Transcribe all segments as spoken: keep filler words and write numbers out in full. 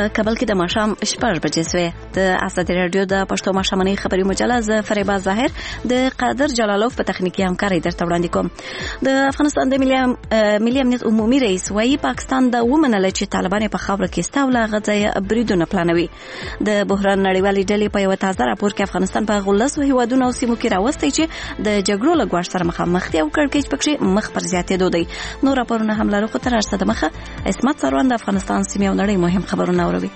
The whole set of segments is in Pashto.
په کابل کې د ماښام شپږ بجې سوې. د ازادي رادیو د پښتو ماښامنۍ خبري مجله ز فریبا ظاهر د قادر جلالوف په تخنیکی همکاري درته وړاندې کوم. د افغانستان د ملي ملي امنیت عمومي رئیس وايي پاکستان د ومنل چې طالبان په خاور کې استوله غځي بریدونه پلانوي. د بحران نړیوالې ډلې په یو تازه راپور کې افغانستان په غولسو هیوادونو او سیمو کې راوستي چې د جګړو له ګواښ سره مخامخ دي او کړکېچ پکې مخ پر زیاتېدو دی. نو راپورونه هم لرو خو تر ارسه د مخه اسمت سروان د افغانستان سیمې او نړۍ مهم خبرونه اوروي.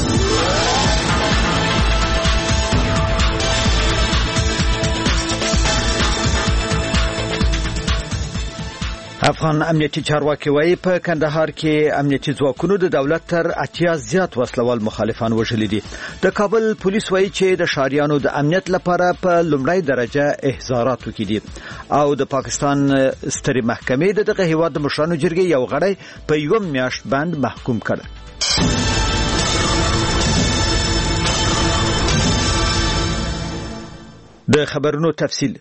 افغان امنیتي چارواکي وايي په کندهار کې امنیتي ځواکونو د دولت تر اتیا زیات وسلوال مخالفان وژلي دي. د کابل پولیس وايي چې د شاریانو د امنیت لپاره په لومړی درجه احضارات وکړي دي او د پاکستان سترې محکمې د دغه هیواد د مشرانو جرګې یو غړی په یو میاشت بند محکوم کړ. د خبرونو تفصیل.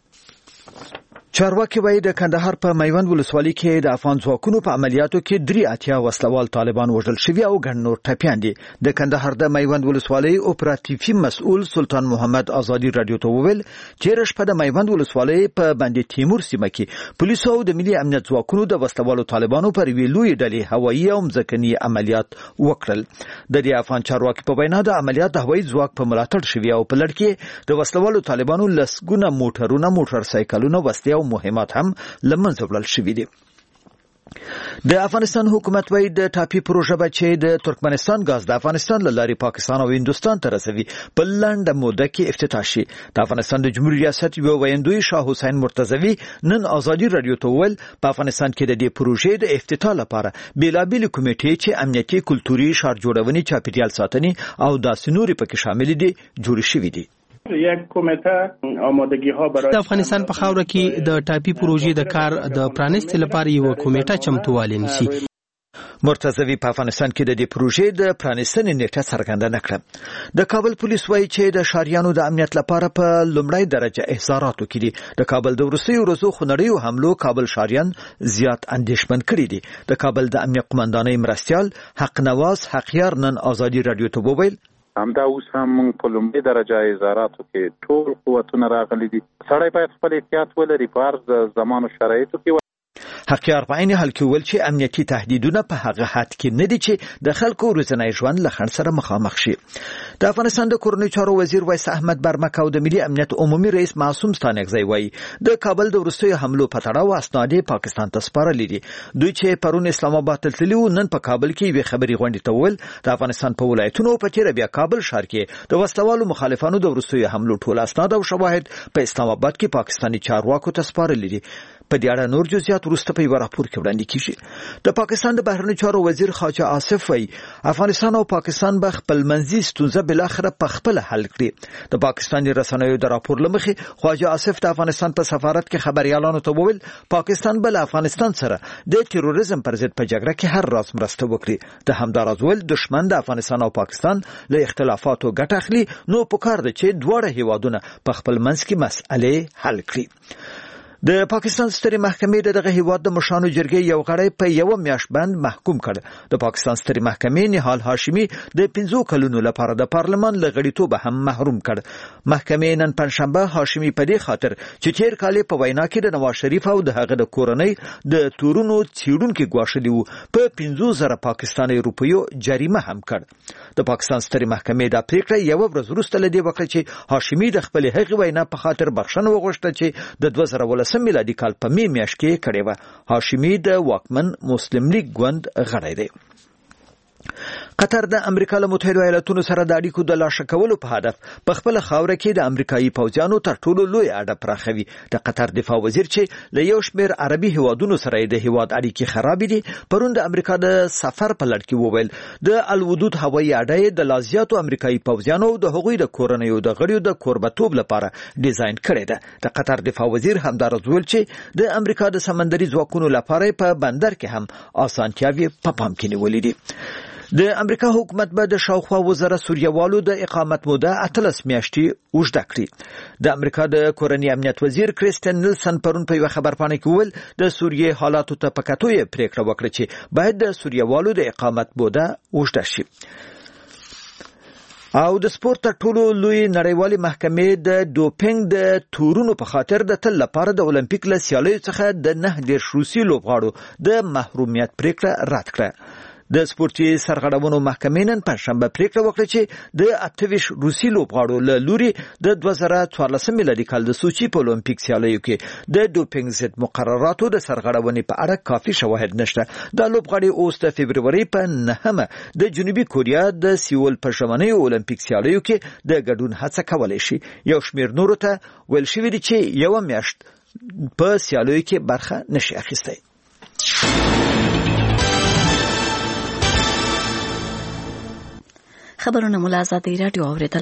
چارواکي وايي د کندهار په میوند ولسوالۍ کې د افغان ځواکونو په عملیاتو کې درې اتیا وسلوال طالبان وژل شوي او ګڼ نور ټپیان دي. د کندهار د میوند ولسوالۍ اپراتیفي مسؤل سلطان محمد ازادي رادیو ته وویل چې رشپه د میوند ولسوالۍ په باندې تیمور سیمه کې پولیسو او د ملي امنیت ځواکونو د وسلوالو طالبانو پر وی لوی ډلې هوایي او ځمکني عملیات وکړل. د دې افغان چارواکي په وینا د عملیات د هوایي ځواک په ملاتړ شوي او په لړ کې د وسلوالو طالبانو لسګونه موټرونه موټر سایکلونه وسلې مهمات هم لمنځه وړل شوي دي. د افغانستان حکومت وايي د ټاپي پروژه به چې د ترکمنستان غاز د افغانستان له لارې پاکستان او هندوستان ته رسوي په لنډه موده کې افتتاح شي. د افغانستان د جمهوریت ریاست یو ویندوی شاه حسین مرتضوی نن ازادي رادیو ته وویل په افغانستان کې د دې پروژې د افتتاح لپاره بیلابېل کمیټې چې امنیتي کلتوري ښار جوړونې چاپیریال ساتنې او داسې نورې پکې شامل دي جوړ شوي دي. یک کمیته آمادگی ها برای د افغانستان په خاوره کې د ټاپي پروژې د کار د پرانیستي لپاره یو کمیټه چمتووالی نیسي. مرتضوی په افغانستان کې د دې پروژې د پرانیستنې نیټه څرګنده کړه. د کابل پولیس وايي چې د شاریانو د امنیت لپاره په لومړی درجه احضارات وکړي. د کابل د وروستیو ورځو خونړیو حملو کابل شاریان زیات اندېښمن کړي دي. د کابل د امنیت قومندانۍ مرستیال حق نواز حقیار نن ازادي رادیو ته وویل همدا اوس هم موږ په لومړي درجه احضاراتو کې ټول قوتونه راغلي دي. سړی باید خپل احتیاط ولري په هر زمان او شرایطو کې. حقیار په عین حال کې ویل چې امنیتي تهدیدونه په هغه حد کې نه دي چې د خلکو ورځنی ژوند له خنډ سره مخامخ شي. د افغانستان د کورنیو چارو وزیر ویس احمد برمک او د ملي امنیت عمومي رئیس معصوم ستانکزی وایي د کابل د وروستیو حملو په تړاو اسناد پاکستان ته سپارلي دي. دوی چې پرون اسلام آباد ته تللي وو نن په کابل کې یوې خبري غونډې ته وویل د افغانستان په ولایتونو په تیر بیا کابل ښار کې د وسلوالو مخالفانو د وروستیو حملو ټول اسناد او شواهد په اسلام آباد کې پاکستاني چارواکو ته سپارلي دي. په دې اړه نور جزئیات وروسته په یو راپور کې وړاندې کیږي. د پاکستان د بهرنیو چارو وزیر خواجه آصف وایي افغانستان او پاکستان به خپل منځي ستونزه بل اخره په خپل حل کړي. د پاکستاني رسنیو د راپور لمخې خواجه آصف د افغانستان په سفارت کې خبريالانو ته وویل پاکستان بل افغانستان سره د تروریزم پر ضد په جګړه کې هر راز مرسته وکړي. د همدارز ول دشمن د افغانستان او پاکستان له اختلافاتو ګټه اخلي نو پکار ده چې دواړه هیوادونه په خپل منځ کې مسئله حل کړي. د پاکستان سترې محکمې دغه هیواد د مشرانو جرګې یو غړی په یو میاشت بند محکوم کړ. د پاکستان سترې محکمې نهال هاشمي د پنځو کلونو لپاره د پارلمان له غړیتوبه هم محروم کړ. محکمې نن پنځشنبه هاشمي په دې خاطر چې تیر کال په وینا کې د نواز شریف او د هغه د کورنۍ د تورونو څیړونکو ګواښلي وو په پنځه زره پاکستاني روپیو جریمه هم کړ. د پاکستان سترې محکمې دا پریکړه یو ورځ وروسته لدی وکړه چې هاشمي د خپل هغې وینا په خاطر بخښنه وغوښته چې د دوه زره ولس میلادي کال په می میاشت کې کړې و. هاشمي د واکمن مسلم لیگ ګوند غړی دی. قطر د امریکا له متحده ایالاتونو سره د اړیکو د لاشه کولو په هدف په خپل خاوره کې د امریکایي پوځیانو تر ټولو لوی اډه پراخوي. د قطر دفاع وزیر چې له یو شمېر عربي هیوادونو سره د هیواد اړیکې خراب دي پرون د امریکا د سفر په لړ کې وویل د الودود هوایي اډه د لازیاتو امریکایي پوځیانو او د هغوی د کورنیو د غړیو د کوربتوب لپاره ډیزاین کړې ده. د قطر دفاع وزیر همدارز ویل چې د امریکا د سمندري ځواکونو لپاره په بندر کې هم اسانتیاوې په پام کې نیولې دي. د امریکا حکومت به د شاوخوا وزره سوریوالو د اقامت موده اتلس میاشتې اوږده کړي. د امریکا د کورنۍ امنیت وزیر کریستین نیلسن پرون په یو خبرپاڼه کې وویل د سوریې حالاتو ته په کتو یې پریکړه وکړه چې باید د سوریوالو د اقامت موده اوږده شي. او د سپورت تر ټولو لوی نړیوالې محکمې د ډوپینګ د تورونو په خاطر د تل لپاره د اولمپیک له سیالیو څخه د نه دېرش روسي لوبغاړو د محرومیت پریکړه رد کړه. د سپورتي سرغړونو محکمې نن پنځشنبه پریکړه وکړه چې د اته ویشت روسي لوبغاړو له لوري د دوه زره څوارلسم میلادي کال د سوچي په اولمپیک سیالیو کې د ډوپینګ ضد مقرراتو د سرغړونې په اړه کافي شواهد نشته. دا لوبغاړي اوس د فبروري په نهمه د جنوبي کوریا د سیول په ژمنیو اولمپیک سیالیو کې د ګډون هڅه کولی شي. یو شمېر نورو ته ویل شوي دي چې یوه میاشت په سیالیو کې برخه نشي اخیستی. خبرونه مو له ازادۍ راډیو اورېدل.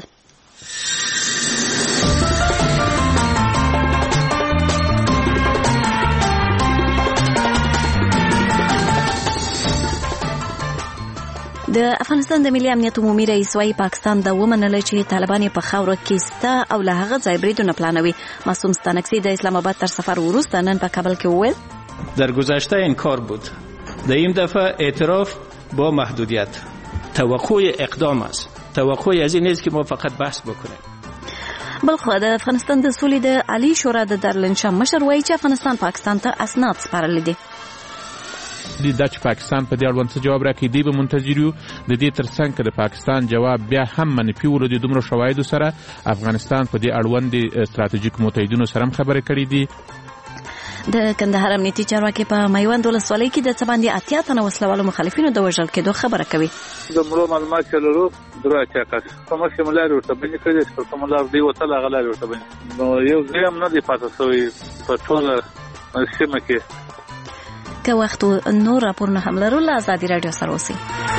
د افغانستان د ملي امنیت عمومي رئیس وايي پاکستان د ومنله چې طالبان په خاوره کې سته او له هغه ځای بریدونه پلانوي. معصوم ستانکزی د اسلام آباد تر سفر وروسته نن په کابل کې وویل در گذشته این کار بود. در این دفعه اعتراف با محدودیت. توقع اقدام است. توقع از این نیست که ما فقط بحث بکنیم. بلخو د افغانستان د سولې د عالی شورا د دارالانشا مشر وایي چې افغانستان پاکستان ته اسناد سپارلي دي. د چې پاکستان په دې اړوند څه جواب راکړي دی به منتظر یو. د دې ترڅنګ که د پاکستان جواب بیا هم منفي ولري دومره شواهدو سره افغانستان په دې اړوند د ستراتیژیک متحدینو سره هم خبرې کړې دي. د کندهار امنیتي چارواکي په میوند ولسوالۍ کې د څه باندې اتیا تنه وسلوالو مخالفینو د وژل کېدو خبره کوي. د مړو معلومات چې لرو درې اتیا کس کومه چې ملاري ورته بنې کړي چې کومه لار دی وته لا غلار ورته بنې نو یو ځای هم نه دی پاتې شوی په ټول سیمه کې. که وخت نور راپورونه هم لرو له ازادي راډیو سره اوسئ.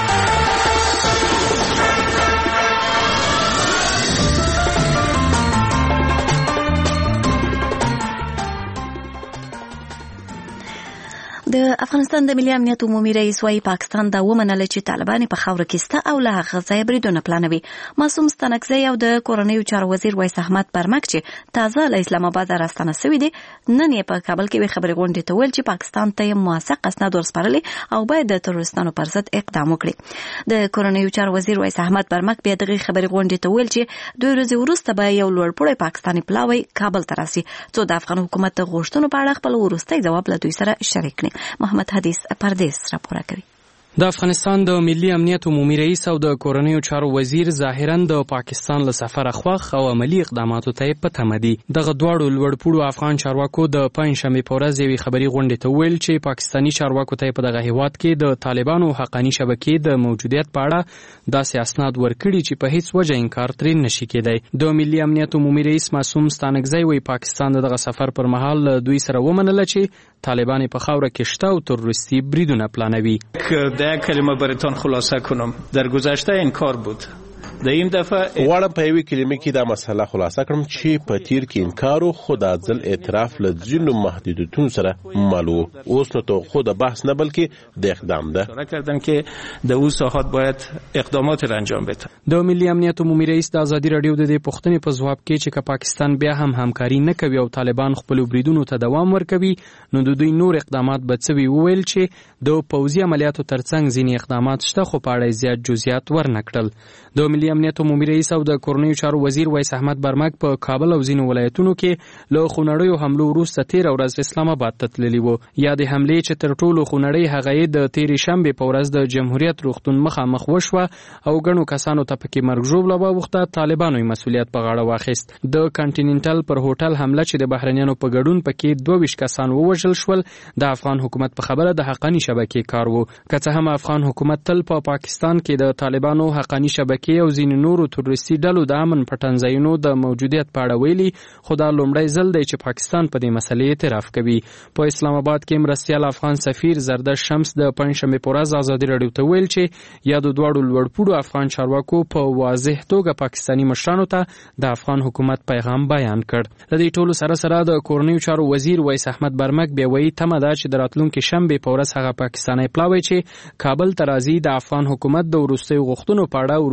د افغانستان د ملي امنیت عمومي رئیس وايي پاکستان دا ومنله چې طالبان په خاوره کې سته او له هغه ځایه بریدونه پلانوي. معصوم ستانکزی او د کورنیو چارو وزیر ویس احمد برمک چې تازه له اسلام آباد راستنه شوي دي نن یې په کابل کې خبرې غونډې ته ویل چې پاکستان ته موثق اسناد ورسپارلي او باید د تروریستانو پر ضد اقدام وکړي. د کورنیو چارو وزیر ویس احمد برمک بیا دغه خبرې غونډې ته ویل چې دوه ورځې وروسته به یو لوړپوړی پاکستاني پلاوی کابل ته راسي څو د افغان حکومت د غوښتنو په اړه خپل وروستي ځواب له دوی سره شریک کړي. محمد حدیث پردیس راپور کوي. د افغانستان د ملي امنیت عمومي رئیس او د کورنیو چارو وزیر ظاهرا د پاکستان له سفر خوښ او عملی اقداماتو ته په تمه دي. دغه دواړو لوړپوړو افغان چارواکو د پنځشنبه په ورځ یوې خبري غونډې ته ویل چې پاکستانی چارواکو ته په دغه هیواد کې د طالبانو حقانی شبکې د موجودیت په اړه داسې اسناد ورکړي چې په هیڅ وجه انکار ترې نشي کېدای. د ملي امنیت عمومي رئیس معصوم ستانکزی وایي پاکستان دغه سفر پر مهال دوی سره ومنله چې طالبان په خاوره کې شته او تروریستي بریدونه پلانوي. ده کلمه براتون خلاصه کنم. در گذشته این کار بود. د این دفعه غواړم په یوې کلمې کې دا مسله خلاصه کړم چې په تیر کې انکار او خود ځل اعتراف له ځینو محدودیتونو سره مالو. اوس نو تو خود بحث نه بلکې د اقدام ده. اشاره کردن که د او ساحات باید اقدامات را انجام بده. د ملي امنیت عمومي رئیس د ازادي راډیو د دې پوښتنې په ځواب کې چې که پاکستان بیا هم همکاري نه کوي او طالبان خپل بریدونو ته دوام ورکوي نو د دوی نور اقدامات به څه وي، وویل چې د پوځي عملیاتو ترڅنګ ځینې اقدامات شته خو په اړه زیات جزئیات ورنکړل. د ملي امنیت عمومي رئیس او د کورنیو چارو وزیر ویس احمد برمک په کابل او ځینو ولایتونو کې له خونړیو حملو وروسته تیر ورځ اسلام آباد ته تللي وو. یا د حملې چې تر ټولو خونړۍ هغه د تیرې شنبې په ورځ د جمهوریت روغتون مخامخ وشوه او ګڼو کسانو ته پکې مرګ ژوبله واوښته. طالبانو یې مسؤلیت په غاړه واخیست. د کانټیننټل پر هوټل حمله چې د بهرنیانو په ګډون پکې دوه ویشت کسان ووژل شول د افغان حکومت په خبره د حقانی شبکې کار وو. که څه هم افغان حکومت تل په پا پاکستان کې د طالبانو حقانی شبکې او ځینې نورو تروریستي ډلو د امن پټنځایونو د موجودیت په اړه ویلي، خو دا لومړی ځل دی چې پاکستان په دې مسلې اعتراف کوي. په اسلام آباد کې مرستیال افغان سفیر زردش شمس د پنځشنبې په ورځ ازادي راډیو ته ویل چې یا د دواړو لوړپوړو افغان چارواکو په واضح توګه پاکستاني مشرانو ته د افغان حکومت پیغام بیان کړ. د دې ټولو سره سره د کورنیو چارو وزیر ویس احمد برمک بیا وایي تمه ده چې د راتلونکي شنبې په ورځ هغه پاکستاني پلاوی چې کابل ته راځي د افغان حکومت د وروستیو غوښتنو په اړه وروستي معلومات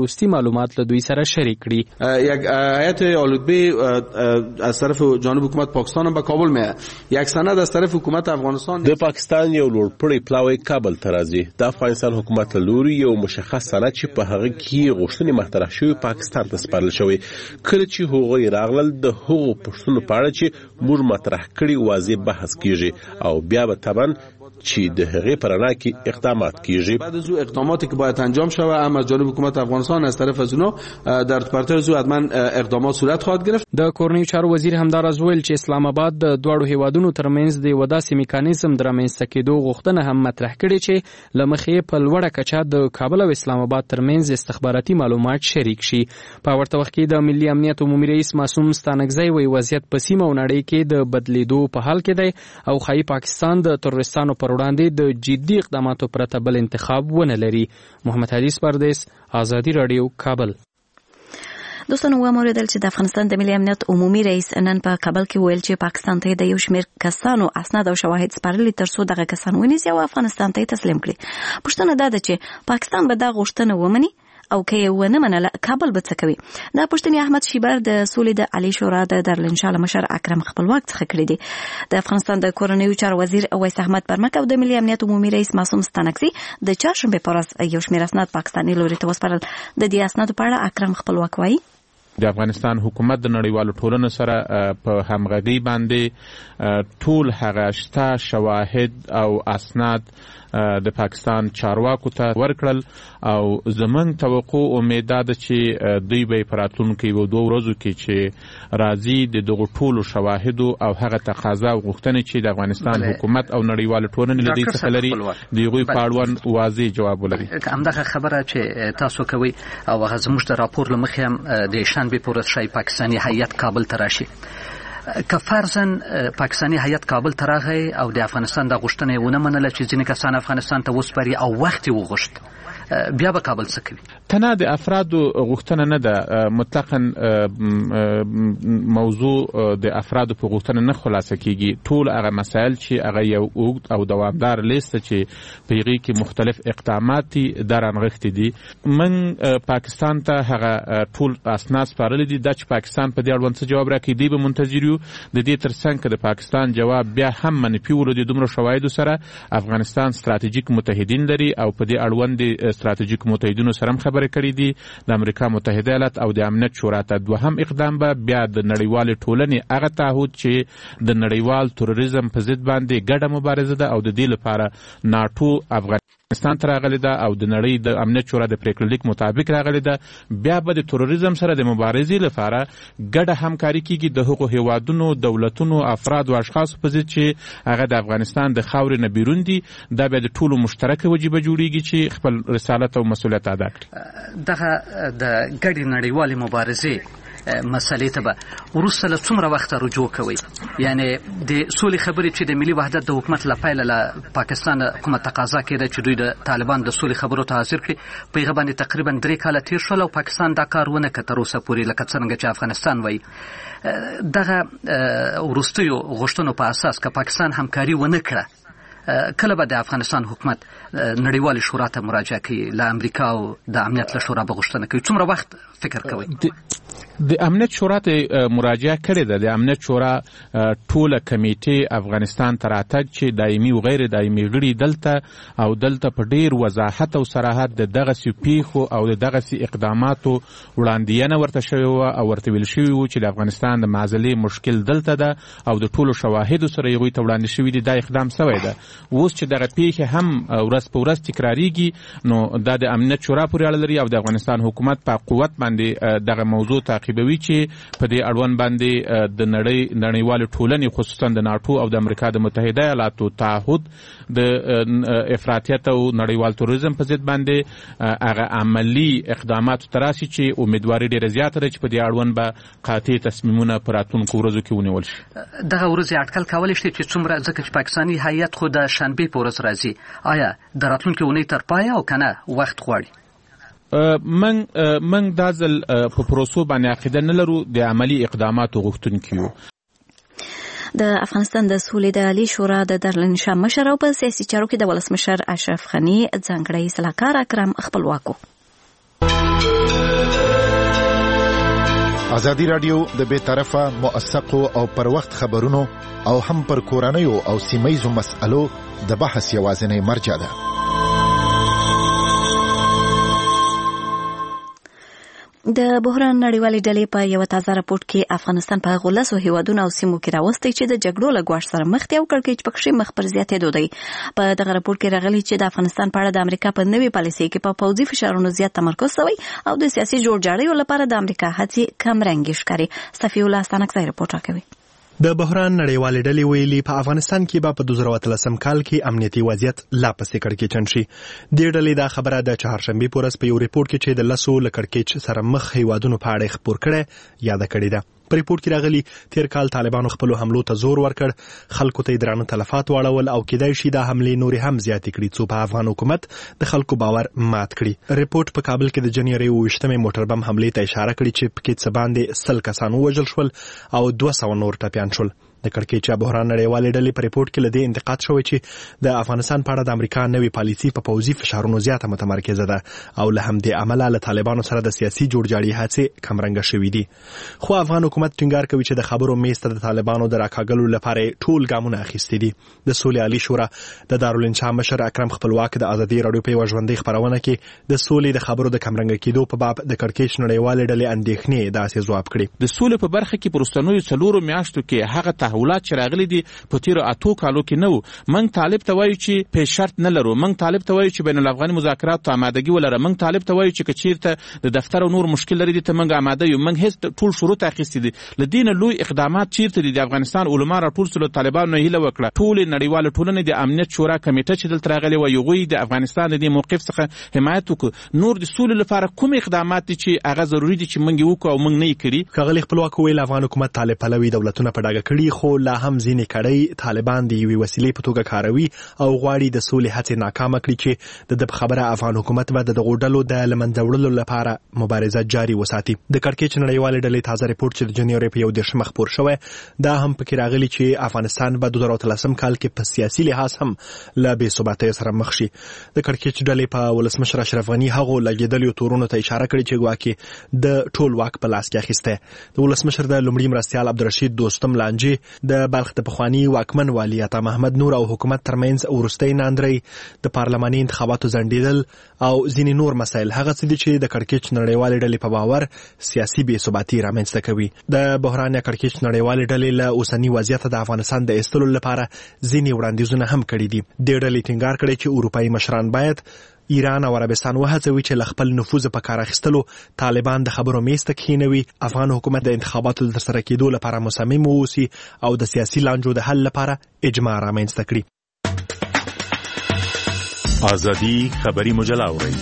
معلومات له دوی سره شریک کړي. یک هیئت آلودبه از طرف جانب حکومت پاکستان به کابل میه، یک سند از طرف حکومت افغانستان. د پاکستان یو لوړپوړی پلاوی کابل ته راځي. د افغانستان حکومت له لوري یو مشخص سند چې په هغه کې غوښتنې مطرح شوې پاکستان ته سپارل شوی. کله چې هغوی راغلل د هغو پوښتنو په اړه چې موږ مطرح کړي واضح بحث کیږي او بیا به طبعا چې د هغې په رڼا کې اقدامات کیږي. بعد از اقداماتی که باید انجام شود هم از جانب حکومت افغانستان از طرف از اونها در پرتر زو حتما اقدامات صورت خواهد گرفت. د کورنیو چارو وزیر همداراز ویل چې اسلام آباد د دواړو هیوادونو ترمنځ د یو داسې میکانیزم د رامنځته کېدو غوښتنه هم مطرح کړې چې له مخې په لوړه کچه د کابل او اسلام آباد ترمنځ استخباراتي معلومات شریک شي. په ورته وخت کې د ملي امنیت عمومي رئیس معصوم ستانکزی وایي وضعیت په سیمه او نړۍ کې د بدلیدو په حال کې دی او ښایي پاکستان د تروریستانو پر وړاندې د جدي اقداماتو پرته بل انتخاب ونه لري. محمد حدیث پردیس، آزادی رادیو، کابل. دوستانو واوریدل چې د افغانستان د ملي امنیت عمومي رئیس نن په کابل کې ویل چې پاکستان ته د یو شمېر کسانو اسناد او شواهد سپارلي ترڅو دغه کسان ونیسي او افغانستان ته تسلیم کړي. پوښتنه دا ده چې پاکستان به دا غوښتنه ومني او که یې ونه منله کابل به څه کوي؟ دا پوښتنې احمد شیبر د سولې د عالی شورا د دارالانشا مشر اکرم خپلواک څخه کړې دي. د افغانستان د کورنیو چارو وزیر ویس احمد برمک او د ملي امنیت عمومي رئیس معصوم ستانکزي د چهارشنبې په ورځ یو شمېر اسناد پاکستاني لوري ته وسپارل. د دې اسنادو په اړه اکرم خپلواک وایي د افغانستان حکومت د نړیوالو ټولنو سره په همغږي باندې ټول هغه شته شواهد او اسناد د پاکستان چارواکو ته ورکړل او زمونږ توقع امید ده چې دوی به په راتلونکو یو دوه ورځو کې چې راځي د دغو ټولو شواهدو او هغه تقاضا او غوښتنې چې د افغانستان حکومت او نړیوالو ټولنې له دې څخه لري د هغوی په اړوند واضح جواب ولري. همدغه خبره چې تاسو کوئ او هغه زموږ د راپور له مخې هم د شنبې په ورځ ښایي پاکستاني هیئت کابل ته راشي. که فرضاً پاکستاني هیئت کابل ته راغی او د افغانستان د غوښتنې ونه منله چې ځینې کسان افغانستان ته وسپاري او وخت یې وغوښت، بیا به کابل څه کوي؟ تنها د افرادو غوښتنه نه ده، مطلقاً موضوع د افرادو په غوښتنه نه خلاصه کیږي. ټول هغه مسایل چې هغه یو اوږد او دوامدار لیست چې په هغې کې مختلف اقدامات دي درنغښتي دي. من پاکستان ته هغه ټول اسناد سپارلي دي. دا چې پاکستان په دې اړوند څه جواب راکړي دی به منتظر یو. د دې ترڅنګ که د پاکستان جواب بیا هم منفي ولري دومره شواهدو سره افغانستان ستراتیژیک متحدین لري او په دې اړوند ستراتیژیک متحدینو سره هم خبرې کړې دي. د امریکا متحده ایالات او د امنیت شورا ته دوهم اقدام به بیا د نړیوالې ټولنې هغه تعهد چې د نړیوال تروریزم په ضد باندې ګډه مبارزه ده او د دې لپاره ناټو افغانستان ته راغلی ده او د نړۍ د امنیت شورا د پریکړې لیک مطابق راغلی ده. بیا به د تروریزم سره د مبارزې لپاره ګډه همکاري کیږي د هغو هیوادونو، دولتونو، افراد او اشخاصو په ضد چې هغه د افغانستان د خاورې نه بیرون دي. دا بیا د ټولو مشترکه وجیبه جوړیږي چې خپل رسالت او مسؤلیت ادا کړي. دغه د ګډې نړیوالې مبارزې مسلې ته به وروسته له څومره وخته رجوع کوي؟ یعنی د سولې خبرې چې د ملي وحدت د حکومت له پیله له پاکستان حکومت تقاضا کېده چې دوی د طالبان د سولې خبرو ته حاضر کړي، په هغه باندې تقریبا درې کاله تیر شول او پاکستان دا کار ونه کړ تر اوسه پورې، لکه څرنګه چې افغانستان وایي. دغه وروستیو غوښتنو په اساس که پاکستان همکاري ونه کړه، کله به د افغانستان حکومت نړیوالې شورا ته مراجعه کوي، له امریکا او د امنیت له شورا به غوښتنه کوي؟ څومره وخت فکر کوي؟ د امنیت شورا ته مراجعه کړې ده. د امنیت شورا ټوله کمیټې افغانستان ته راتګ چې دایمي او غیر دایمي غړي دلته او دلته په ډیر وضاحت او صراحت د دغسې پیښو او د دغسې اقداماتو وړاندوینه ورته شوې وه او ورته ویل شوي وو چې د افغانستان د معضلې مشکل دلته ده او د ټولو شواهدو سره هغوی ته وړاندې شوي دي. دا اقدام سوی ده. اوس چې دغه پیښې هم ورځ په ورځ تکراریږي نو دا د امنیت شورا پورې اړه لري او د افغانستان حکومت په قوت باندې دغه موضوع تعقیبوي چې په دې اړوند باندې د نړۍ نړیوالې ټولنې خصوصا د ناټو او د امریکا د متحده ایالاتو تعهد د افراطیت او نړیوال تروریزم په ضد باندې هغه عملی اقداماتو ته راسي چې امیدواري ډېره زیاته ده چې په دې اړوند به قاطع تصمیمونه په راتلونکو ورځو کې ونیول شي. دغه ورځې اټکل کولی شي چې څومره، ځکه چې پاکستاني هیئت خو د شنبې په ورځ راځي، آیا د راتلونکې اونۍ تر پایه او که نه وخت غواړي؟ من من دا ځل په پروسو باندې عقیده نه لرو، د عملي اقداماتو غوښتونکي یو. د افغانستان د سولې د عالی شورا د دارالانشا مشر او په سیاسي چارو کې د ولسمشر اشرف غني ځانګړی سلاکار اکرم خپلواکو ازادي رادیو د بې طرفه موثقو او پر وخت خبرونو او هم پر کورنیو او سیمه‌یزو مسألو د بحث یوازینی مرجع ده. د بحران نړیوالې ډلې په یو تازه راپورټ کې افغانستان په غولسو هیوادونو او سیمو کې راوستي چې د جګړو له ګواښ سره مخ دي او کړکېچ پکښې مخ پر زیاتېدو دی. په دغه راپورټ کې راغلي چې د افغانستان په اړه د امریکا په نوې پالیسۍ کې په پوځي فشارونو زیات تمرکز شوی او د سیاسي جوړجاړیو لپاره د امریکا هڅې کمرنګې ښکاري. صفی الله ستانکزی راپورټ راکوي. د بحران نړیوالې ډلې ویلي په افغانستان کې به په دوه زره اتلسم کال کې امنیتي وضعیت لا پسې کړکېچن شي. دې ډلې دا خبره د چهارشنبې په ورځ په یو ریپورټ کې چې د لسو له کړکېچ سره مخ هیوادونو په اړه خبر کړي یاد کړې ده. په ریپورټ کې راغلي تیر کال طالبانو خپل حملو ته زور ورکړ، خلکو ته درانه تلفات واړول او کېدای شي دا حملې نورې هم زیاتې کړي څو په افغان حکومت د خلکو باور مات کړي. ریپورټ په کابل کې د جنوري اوویشتمې موټر بم حملې ته اشاره کړې چې پکې څه باندې سل کسان ووژل شول او دوه سوه نور ټپیان شول. د کړکېچ بحران نړیوالې ډلې په ریپورټ کې لدې انتقاد شوی چې د افغانستان په اړه د امریکا نوې پالیسي په پوځي فشارونو زیاته متمرکزه ده او له همدې امله له طالبانو سره د سیاسي جوړجاړي هڅې کمرنګه شوې دي. خو افغان حکومت ټینګار کوي چې د خبرو میز ته د طالبانو د راکاږلو لپاره ټول ګامونه اخیستي دي. د سولې عالی شورا د دارالانشا مشر اکرم خپلواک د ازادي رادیو په ژوندۍ خبرونه کې د سولې د خبرو د کمرنګه کېدو په باب د کړکېچ نړیوالې ډلې اندېښنې داسې ځواب کړي. د سولې په برخه کې پرستانوي څلورو میاشتو کې هغه تحولات چې راغلي دي په تیرو اتو کالو کې نو موږ طالب ته وایو چې په شرط نه لرو، موږ طالب ته وایو چې بین الافغاني مذاکرات ته آمادګي ولرو، موږ طالب ته وایو چې کچیرته د دفتر او نور مشکل لري دي ته موږ آماده یو، موږ هیڅ ټول شروط اخیستي دي. لدین لوی اقدامات چیرته دي؟ د افغانستان علما راټول سره طالبانو هیله وکړه ټول نړیوال ټولنې د امنیت شورا کمیټه چې دلته راغلي و یو غوي د افغانستان د موقف څخه حمایت وکړو. نور د سولې لپاره کوم اقدامات دي چې هغه ضروری دي چې موږ وکړو او موږ نه یې کړی؟ خغلی خپلواک ویل افغان حکومت طالب پلوي دولتونه په ډاګه کړي خو لا هم ځینې کړي طالبان د یوې وسیلې په توګه کاروي او غواړي د سولې هڅې ناکامه کړي چې د خبره افغان حکومت به د دغو ډلو د له منځه وړلو لپاره مبارزه جاري وساتي. د کړکېچ نړیوالې ډلې تازه ریپورټ چې د جنوري په یو دېرشمه خپور شوی دا هم پکې راغلي چې افغانستان به دوه زره اتلسم کال کې په سیاسي لحاظ هم له بې ثباتۍ سره مخ شي. د کړکېچ ډلې په ولسمشر اشرف غني هغو لګېدلیو تورونو ته اشاره کړې چې ګواکې د ټول واک په لاس کې اخیستی. د ولسمشر د لومړي مرستیال عبدالرشید دوستم لانجې د بلخ د پخواني واکمن والي عطا محمد نور او حکومت ترمنځ وروستۍ ناندرۍ، د پارلماني انتخاباتو ځنډېدل او ځینې نور مسایل هغه څه دي چې د کړکېچ نړیوالې ډلې په باور سیاسي بې ثباتي رامنځته کوي. د بحران یا کړکېچ نړیوالې ډلې له اوسني وضعیت د افغانستان د ایستلو لپاره ځینې وړاندیزونه هم کړي دي. دې ډلې ټینګار کړی چې اروپایي مشران باید ایران او عربستان وهڅوي چې له خپل نفوذ په کار اخیستلو طالبان د خبرو میز ته کښینوي، افغان حکومت د انتخاباتو د ترسره کېدو لپاره مصمم واوسي او د سیاسي لانجو د حل لپاره اجماع رامنځته کړي. ازادي خبري مجله اورئ.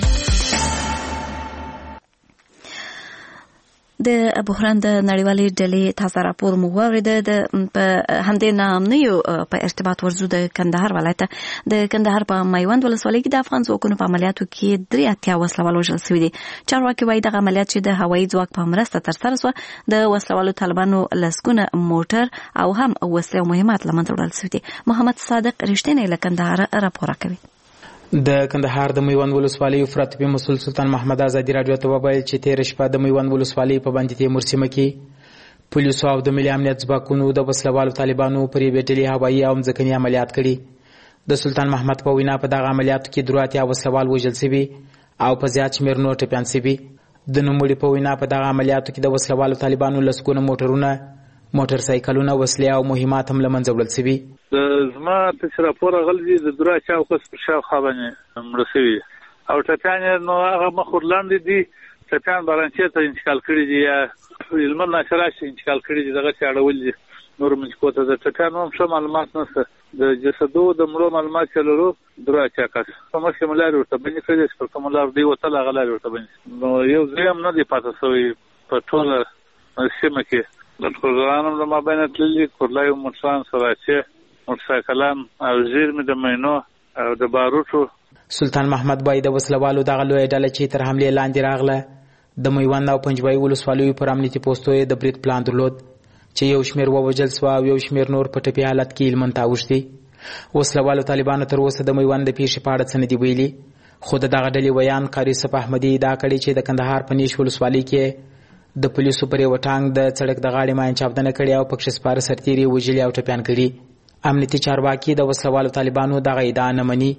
د بحران د نړیوالې ډلې تازه راپور مو واورېده. د په همدې نامنیو په ارتباط ورزو د کندهار ولایت د کندهار په میوند ولسوالۍ کې د افغان ځواکونو په عملیاتو کې درې اتیا وسلوال وژل شوي دي. چارواکي وایي دغه عملیات چې د هوایي ځواک په مرسته ترسره شوه د وسلوالو طالبانو لسګونه موټر او هم وسلې او مهمات له منځه وړل شوي دي. محمد صادق رښتینی له کندهار راپور کوي. د کندهار د میوند ولسوالۍ افراطي مسؤل سلطان محمد ازادي رادیو ته وویل چې تیر شپه د میوند ولسوالۍ په باندې تیمور سیمه کې پولیسو او د ملي امنیت ځواکونو د وسلوالو طالبانو پر یوې ډلې هوایي او ځمکني عملیات کړي. د سلطان محمد په وینا په دغه عملیاتو کې درې اتیا وسلوال وژل شوي او په زیات شمېر نور ټپیان شوي. د نوموړي په وینا په دغه عملیاتو کې د وسلوالو طالبانو لسګونه موټرونه، موټر سایکلونه، وسلې او مهمات هم له منځه وړل شوي. زما ته راپور غلطي د درې چا خو په شاوخوا باندې مړ شوي او ټپیان نو هغه مخ ورلاندې دي، ټپیان بارانچې ته انتقال کړي دي یا علمي ناشراش انتقال کړي دي، دغه څه اړول دي. نور منځکو ته د ټپیانو هم ښه معلومات نشته. د جسدو د مړو معلومات چې لرو درې چا کس په مخکې ملاري ورته بندي کړي دي، په کوم لار دی وتل هغه لارې ورته بندي. نو یو ځای هم نه دی پاتې شوی په ټوله سیمه کې. د ټولګرانو د مابین تللي کورلای موټران سراچې موټرسایکلان او زیرمې د مینو او د باروتو. سلطان محمد بای د وسلوالو دغه لویه ډله چې تر حملې لاندې راغله د میوند او پنجوایي ولسوالیو پر امنیتي پوستو یې د برید پلان درلود چې یو شمېر ووژل سوه او یو شمېر نور په ټپي حالت کې هلمند ته اوښتي. وسلوالو طالبانو تر اوسه د میوند د پیښې په اړه څه نه دي ویلي، خو د دغه ډلې ویان قاري صف احمدي ادعا کړې چې د کندهار په نیش ولسوالۍ کې د پولیسو پر یو ټانک د سړک د غاړې ماین چاودنه کړې او پکښې سپاره سرتیري وژلي او ټپیان کړي. امنیتي چارواکي د وسلوالو طالبانو دغه ادعا نه مني.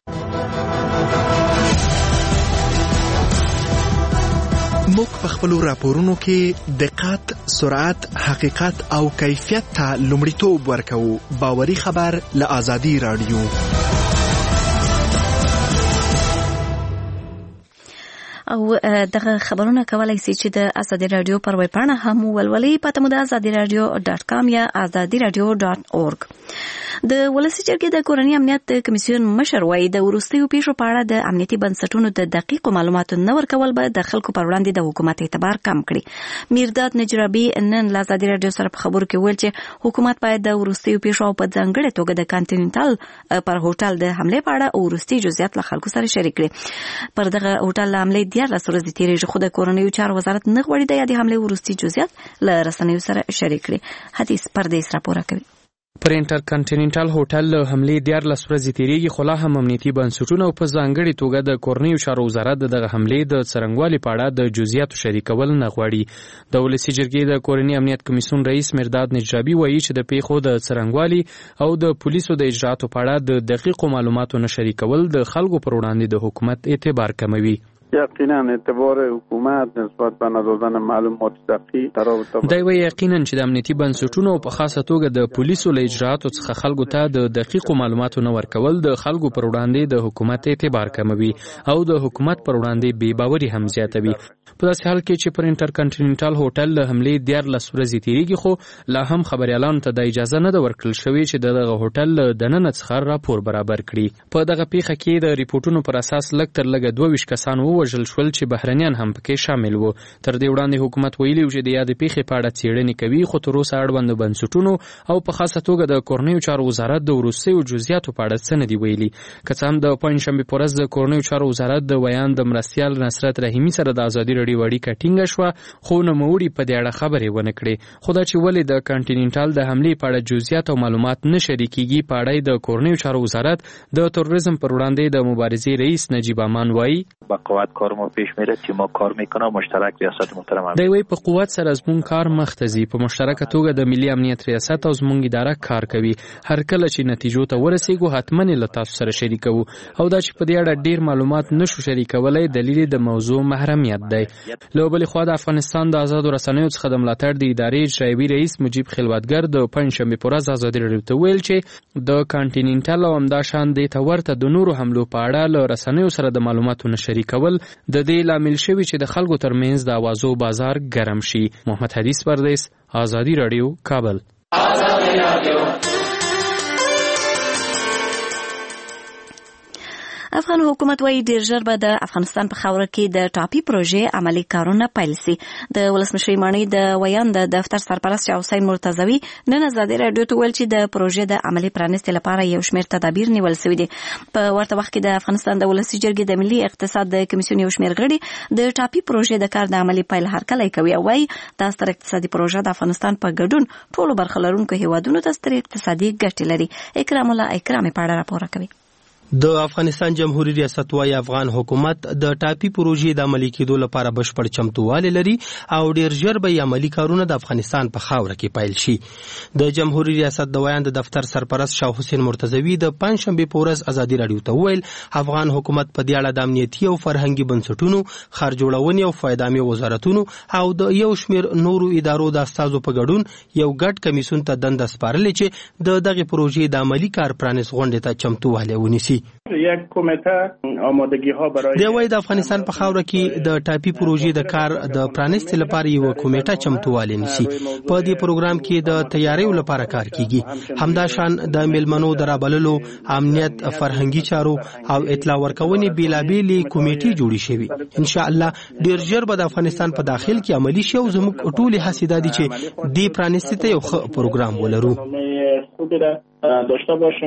موږ په خپلو راپورونو کې دقت، سرعت، حقیقت او کیفیت ته لومړیتوب ورکوو. باوري خبر له آزادي راډیو. او دغه خبرونه کولای شي چې د ازادي رادیو پر ویب پاڼه هم ولولي. پته مو د ازادي رادیو ډاټ کام یا ازادي رادیو ډاټ اورګ. د ولسي جرګې د کورنۍ امنیت کمیسیون مشر وایي د وروستیو پیښو په اړه د امنیتي بنسټونو د دقیقو معلوماتو نه ورکول به د خلکو پر وړاندې د حکومت اعتبار کم کړي. میرداد نجرابي نن له ازادي رادیو سره په خبرو کې ویل چې حکومت باید د وروستیو پیښو په ځانګړې توګه د کانټیننټال پر هوټل د حمله په اړه وروستي جزئیات له خلکو سره شریک کړي. پر دغه هوټل حمله دیارلس ورځې تېرېږي خو د کورنیو چارو وزارت نه غواړي د یادې حملې وروستي جزئیات له رسنیو سره شریک کړي. حدیث پردیس راپور کوي. پر انټر کانټیننټل هوټل له حملې دیارلس ورځې تېرېږي خو لا هم امنیتي بنسټونه او په ځانګړې توګه د کورنیو چارو وزارت دغه حملې د څرنګوالي په اړه د جزئیاتو شریکول نه غواړي. د ولسي جرګې د کورنۍ امنیت کمیسیون رئیس مرداد نجرابي وایي چې د پیښو د څرنګوالي او د پولیسو د اجرااتو په اړه د دقیقو معلوماتو نه شریکول د خلکو پر وړاندې د حکومت اعتبار کموي. یقینا اعتبار حکومت نسبت به ندادن معلومات دقیق ترابط دی وی یقینا چې د امنیتي بنسټونو په خاصه توګه د پولیسو له اجرااتو څخه خلکو ته د دقیقو معلوماتو نه ورکول د خلکو پر وړاندې د حکومت اعتبار کموي او د حکومت پر وړاندې بې باوري هم زیاتوي. په داسې حال کې چې پر انټر کانټیننټل هوټل له حملې دیارلس ورځې تېرېږي خو لا هم خبریالانو ته د اجازه نه ده ورکړل شوې چې د دغه هوټل له دننه څخه راپور برابر کړي. په دغه پیښه کې د ریپورټونو پر اساس لږ تر لږه دوه ویشت کسان ووژل شول چې بهرنیان هم پکې شامل وو. تر دې وړاندې حکومت ویلي و چې د یادې پیښې په اړه څېړنې کوي خو تر اوسه اړوند بنسټونو او په خاصه توګه د کورنیو چارو وزارت د وروستیو جزئیاتو په اړه څه نه دي ویلي. که څه هم د پنجشنبې په ورځ د کورنیو چارو وزارت د ویان د مرستیال نصرت رحیمي سره د ازادي راډیو اړیکه ټینګه شوه خو نوموړي په دې اړه خبرې ونه کړې. خو دا چې ولې د کانټیننټل د حملې په اړه جزئیات او معلومات نه شریکېږي په اړه د کورنیو چارو وزارت د تروریسم پر وړاندې د مبارزې رئیس نجیب امان وایي با قوت کار ما پیش میره چې ما کار میکنه مشترک ریاست محترم دی وی په قوت سره زموږ کار مخ ته ځي. په مشترکه توګه د ملي امنیت ریاست او زموږ اداره کار کوي. هر کله چې نتیجو ته ورسېږو حتما له تاسو سره شریکوو او دا چې په دې اړه ډیر معلومات نشو شریکولای دلیل د موضوع محرمیت دی. له بلې خوا د افغانستان د آزادو رسنیو څخه د ملاتړ د ادارې اجرایوي رئیس مجیب خلوتګر د پنجشنبې په ورځ ازادي راډیو ته ویل چې د کانټیننټل او همداشان دې ته ورته د نورو حملو په اړه له رسنیو سره د معلوماتو نه شریکول د دې لامل شوي چې د خلکو ترمنځ د اوازو بازار ګرم شي. محمد حدیث پردیس، آزادي راډیو، کابل. آزادي راډیو. افغان حکومت وايي ډیر ژر به د افغانستان په خاوره کې د ټاپي پروژې عملي کارونه پیل شي. د ولسمشر مانی د ویان د دفتر سرپرست حسین مرتضوی نن ازادي راډیو ته ویل چې د پروژې د عملي پرانستلو لپاره یو شمېر تدابیر نیول شوي دي. په ورته وخت کې د افغانستان د ولسي جرګې د ملي اقتصاد د کمیسیون یو شمېر غړي د ټاپي پروژې د کار د عملي پیل هرکلی کوي او وايي دا ستر اقتصادي پروژه د افغانستان په ګډون ټولو برخه لرونکو هیوادونو ته ستر اقتصادي ګټې لري. اکرام الله اکرامي په اړه راپور کوي. د افغانستان جمهوریت ریاست وايي افغان حکومت د ټاپي پروژې د عملي کېدو لپاره بشپړ چمتووالی لري او ډیر ژر به عملي کارونه د افغانستان په خاوره کې پیل شي. د جمهوریت ریاست د ویان د دفتر سرپرست شاه حسین مرتضوی د پنجشنبې په ورځ ازادي راډیو ته ویل افغان حکومت په دې اړه د امنیتي او فرهنګي بنسټونو، ښار جوړونې او فایدامي وزارتونو او د یو شمېر نورو ادارو د استازو په ګډون یو ګډ کمیسیون ته دنده سپارلې چې د دغه پروژې د عملي کار پرانیست غونډې ته چمتووالی ونیسي. یک کمیته آمادگی ها برای دی وای د افغانستان په خاوره کې د ټاپي پروژې د کار د پرانیست لپاره یو کمیټه چمتووالی نیسي. په دې پروګرام کې د تیاریو لپاره کار کیږي. همداشان د میلمنو د رابللو، امنیت، فرهنګي چارو او اطلاع ورکونې بیلابېلې کمیټې جوړې شوي. ان شاء الله ډیر ژر به د افغانستان په داخل کې عملی شي او زموږ ټولې هڅې دا دي چې دې پرانیستي ته یو ښه پروګرام ولرو. داشته باشیم.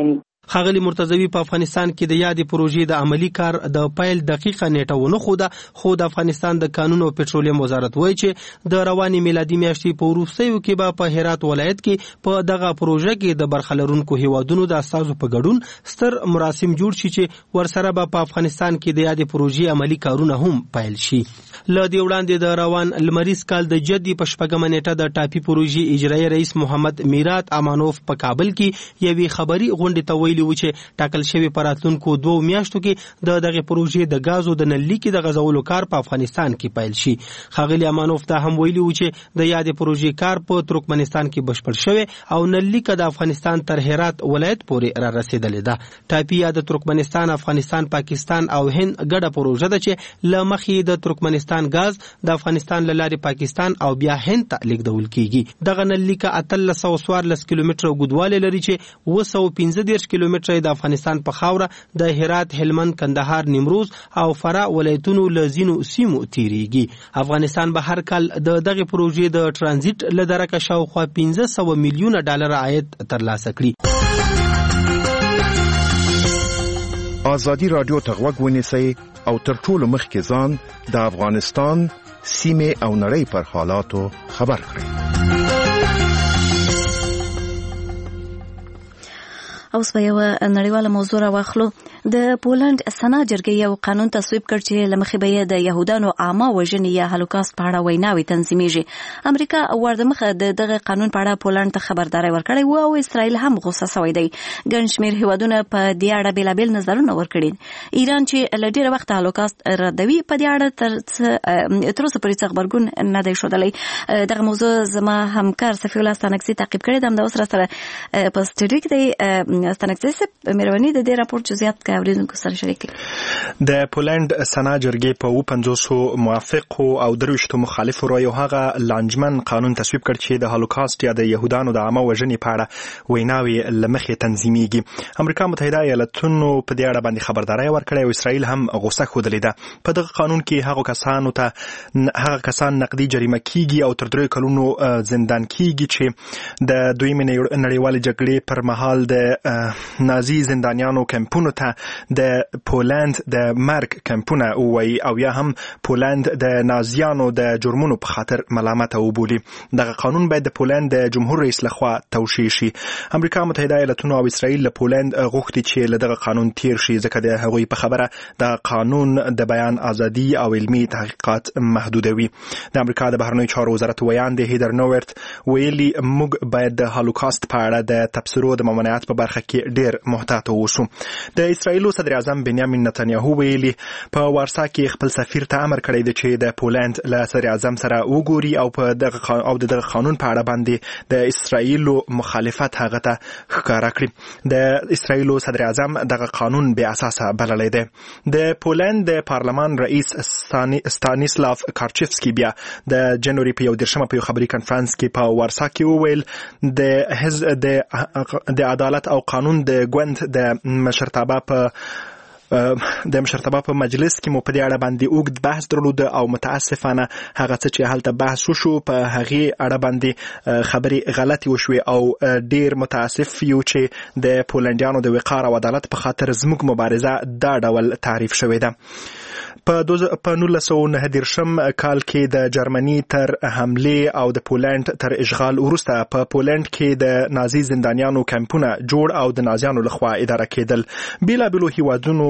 ښاغلي مرتضوي په افغانستان کې د یادې پروژې د عملی کار د پیل دقیقه نیټه ونه خوده، خو د افغانستان د کانونو او پټرولیم وزارت وایي چې د روانې میلادي میاشتې په وروستیو کې به په هرات ولایت کې په دغه پروژه کې د برخه لرونکو هیوادونو د استازو په ګډون ستر مراسم جوړ شي چې ورسره به په افغانستان کې د یادې پروژې عملی کارونه هم پیل شي. له دې وړاندې د روان لمریز کال د جدي په شپږمه نیټه د ټاپي پروژې اجرایي رئیس محمد میرات امانوف په کابل کې یوې خبري غونډې ته ویلي و چې ټاکل شوی په راتلونکو دوو میاشتو کې د دغه پروژې د غازو د نللیکې د غځولو کار په افغانستان کې پیل شي. ښاغلي امانوف دا هم ویلي و چې د یادې پروژې کار په ترکمنستان کې بشپړ شوی او نللیکه د افغانستان تر هرات ولایت پورې را رسیدلې ده. ټاپي یا د ترکمنستان، افغانستان، پاکستان او هند ګډه پروژه ده چې له مخې د ترکمنستان غاز د افغانستان له لارې پاکستان او بیا هند ته لیږدول کیږي. دغه نللیکه اتلس سوه څوارلس کیلومتره اوږدوالی لري چې اوه سوه پنځه دېرش کیلومتره د افغانستان په خاوره د هرات، هلمند، کندهار، نیمروز او فراه ولایتونو له ځینو سیمو تیریږي. افغانستان به هر کال د دغه پروژې د ترانزیت له درکه شاوخوا پنځه سوه میلیونه ډالر عاید ترلاسه کړي. ازادي رادیو ته غوږ ونیسئ او تر ټولو مخکې ځان د افغانستان سیمې او نړۍ پر حالاتو خبر کړئ. اوس به یو نړیواله موضوع راواخلو. د پولند سنا جرګې یو قانون تصویب کړ چې له مخې به د يهودانو عامه وژنې یا هولوکاست په اړه ویناوي تنظیمېږي. امریکا ورته مخه د دغه قانون په اړه پولند ته خبرداري ورکړې و او اسرائیل هم غوسه شوی دی. ګڼ شمېر هیوادونه په دې اړه بېلابېل نظرونه ورکړي. ایران چې له ډېره وخته هولوکاست ردوي په دې اړه تر اوسه پورې څه غبرګون نه دی ښودلی. دغه موضوع زما همکار صفي الله ستانکزي تعقیب کړی دی. همدا اوس راسره په سټډیو کې دی. ستانکزي صاحب مهرباني د دې راپور جزئیات کا اوریدونکو سره شریک کړئ. د پولند سنا جرګې په اوه پنځوسو موافقو او درویشتو مخالفو رایو هغه لانجمن قانون تصویب کړ چې د هولوکاست یا د يهودانو د عامه وژنې په اړه ویناوي له مخې تنظیمېږي. امریکا متحده ایالتونو په دې اړه باندې خبرداري ورکړې او اسرائیل هم غوسه ښودلې ده. په دغه قانون کې هغه کسانو ته هغه کسان نقدي جریمه کیږي او تر درې کلونو زندان کیږي چې د دویمې نړیوالې جګړې پر مهال د نازي زندانیانو کمپونو ته د پولند د مرګ کمپونه وایي او یا هم پولند د نازیانو د جرمونو په خاطر ملامت وبولي. دغه قانون باید د پولند د جمهور رئیس لخوا توشیح شي. امریکا متحده ایالتونو او اسرائیل له پولند غوښتي چې له دغه قانون تیر شي ځکه د هغوی په خبره د قانون د بیان ازادي او علمي تحقیقات محدودوي. د امریکا د بهرنیو چارو وزارت ویاند هیدر نوورت ویلي موږ باید د هولوکاست په اړه د تبصرو د ممانعت په برخه کې ډیر محتاط اوسو. د اسرائیل صدر اعظم بنیامین نتنیاهو ویلي په وارسا کې خپل سفیر ته امر کړی دی چې د پولند له صدر اعظم سره وګوري او په دغه او دغه قانون په اړه باندې د اسرائیل مخالفت هغه ته ښکارا کړی. د اسرائیل صدر اعظم دغه قانون بې اساسه بللی دی. د پولند د پارلمان رئیس ستانیسلاف کارچفسکی بیا د جنوري په یو دېرشمه په یو خبري کنفرانس کې په وارسا کې وویل د حزب د د عدالت او قانون د ګوند د مشرتابه په د مشرتابه په مجلس کې مو په دې اړه باندې اوږد بحث درلود او متاسفانه هغه څه چې هلته بحث وشو په هغې اړه باندې خبرې غلطي وشوې او ډیر متاسف یو چې د پولنډیانو د وقار او عدالت په خاطر زموږ مبارزه دا ډول تعریف شوې ده. په نولس سوه نهه دېرشم کال کې د جرمني تر حملې او د پولند تر اشغال وروسته په پولند کې د نازي زندانیانو کمپونه جوړ او د نازیانو لخوا اداره کېدل. بېلابېلو هیوادونو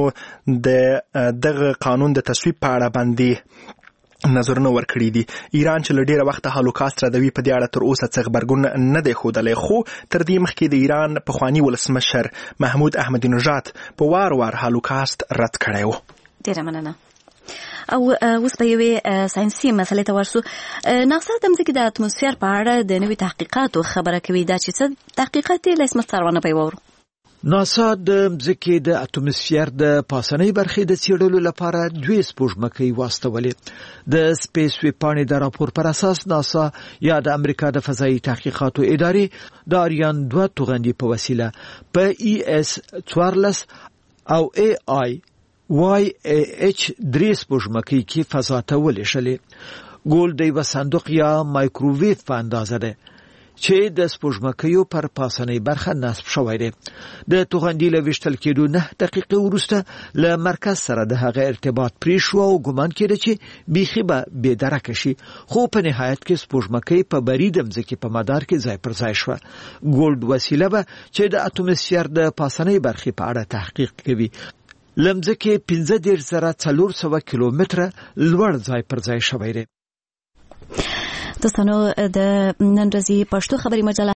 د دغه قانون د تصویب په اړه باندې نظرونه ورکړي دي. ایران چې له ډېره وخته هولوکاست ردوي په دې اړه تر اوسه څه غبرګون نه دی ښودلی، خو تر دې مخکې د ایران پخواني ولسمشر محمود احمدي نژاد په وار وار هولوکاست رد کړی و. ډېره مننه. او اوس به یوې ساینسي مسلې ته ورسو. ناسا د مځکې د اتموسفیر په اړه د نوي تحقیقاتو خبره کوي. دا چې څه تحقیقات دي له اسمه څارونه به وورو. ناسا د مځکې د اتموسفیر د پاسنۍ برخې د څېړلو لپاره دوې سپوږمکۍ واستولې. د سپیس ویب پاڼې د راپور پر اساس ناسا یا د امریکا د فضایي تحقیقاتو ادارې د آریان دوه توغندي په وسیله په ای اس څوارلس او ای آی وای ایچ درې سپوږمکۍ کې فضا ته ولېږلې. ګول د یوه صندوق یا مایکروویو په اندازه ده. چې د سپوږمکیو پر پاسنۍ برخه نصب شوی دی. د توغندي له ویشتل کېدو نه دقیقې وروسته له مرکز سره د هغه ارتباط پرې شو او ګمان کېده چې بیخي به بېدرکه شي، خو په نهایت کې سپوږمکۍ په بري د مځکې په مدار کې ځای پر ځای شوه. ګولډ وسیله به چې د اتموسفیر د پاسنۍ برخې په اړه تحقیق کوي له مځکې پنځه دېرش زره څلور سوه کیلومتره لوړ ځای پر ځای شوی دی. دوستانو، د نن ورځې پښتو خبري مجله